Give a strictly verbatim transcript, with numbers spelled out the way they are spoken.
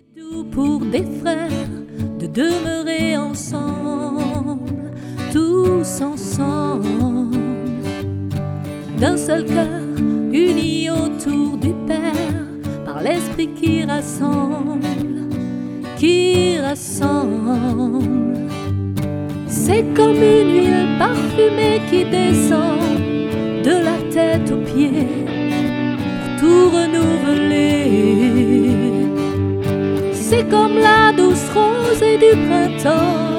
Tout pour des frères de demeurer ensemble, tous ensemble, d'un seul cœur, unis autour du Père, par l'Esprit qui rassemble, qui rassemble. C'est comme une huile parfumée qui descend de la tête aux pieds pour tout renouveler. C'est comme la douce rosée du printemps